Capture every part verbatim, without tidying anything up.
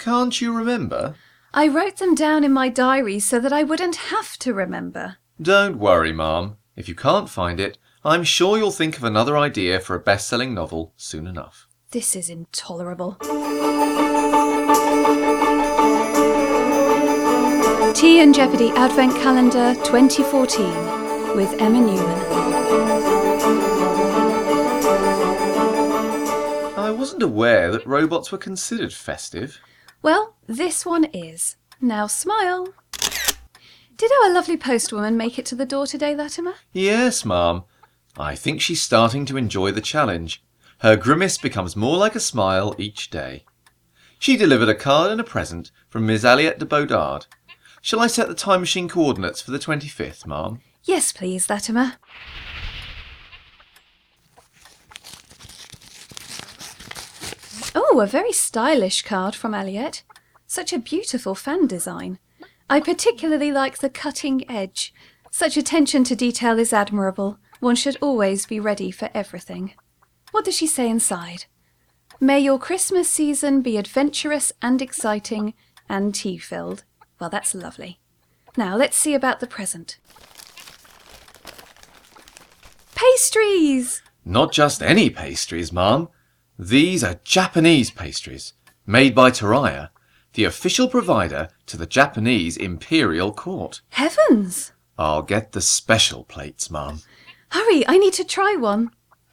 Can't you remember? I wrote them down in my diary so that I wouldn't have to remember. Don't worry, Ma'am. If you can't find it, I'm sure you'll think of another idea for a best-selling novel soon enough. This is intolerable. Tea and Jeopardy Advent Calendar twenty fourteen with Emma Newman. I wasn't aware that robots were considered festive. Well, this one is. Now smile. Did our lovely postwoman make it to the door today, Latimer? Yes, Ma'am. I think she's starting to enjoy the challenge. Her grimace becomes more like a smile each day. She delivered a card and a present from Miss Aliette de Baudard. Shall I set the time machine coordinates for the twenty-fifth, Ma'am? Yes, please, Latimer. Oh, a very stylish card from Aliette. Such a beautiful fan design. I particularly like the cutting edge. Such attention to detail is admirable. One should always be ready for everything. What does she say inside? May your Christmas season be adventurous and exciting and tea-filled. Well, that's lovely. Now, let's see about the present. Pastries! Not just any pastries, Ma'am. These are Japanese pastries, made by Teraya, the official provider to the Japanese Imperial Court. Heavens! I'll get the special plates, Ma'am. Hurry, I need to try one.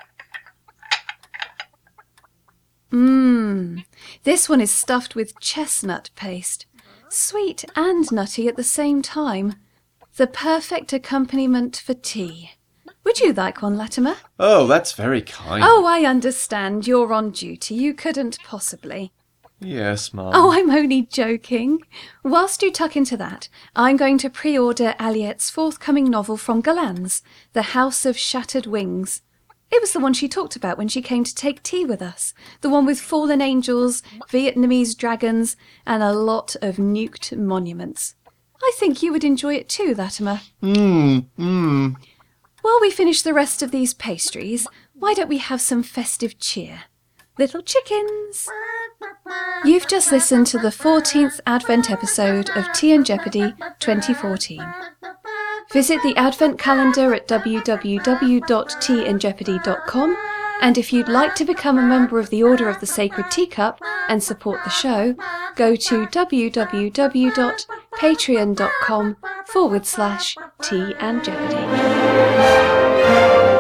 Mmm, this one is stuffed with chestnut paste. Sweet and nutty at the same time. The perfect accompaniment for tea. Would you like one, Latimer? Oh, that's very kind. Oh, I understand. You're on duty. You couldn't possibly. Yes, Ma'am. Oh, I'm only joking. Whilst you tuck into that, I'm going to pre-order Aliette's forthcoming novel from Galans, The House of Shattered Wings. It was the one she talked about when she came to take tea with us. The one with fallen angels, Vietnamese dragons, and a lot of nuked monuments. I think you would enjoy it too, Latimer. Mmm, mmm. While we finish the rest of these pastries, why don't we have some festive cheer? Little chickens! You've just listened to the fourteenth Advent episode of Tea and Jeopardy twenty fourteen. Visit the Advent calendar at w w w dot tea and jeopardy dot com, and if you'd like to become a member of the Order of the Sacred Teacup and support the show, go to w w w dot patreon dot com forward slash tea and jeopardy.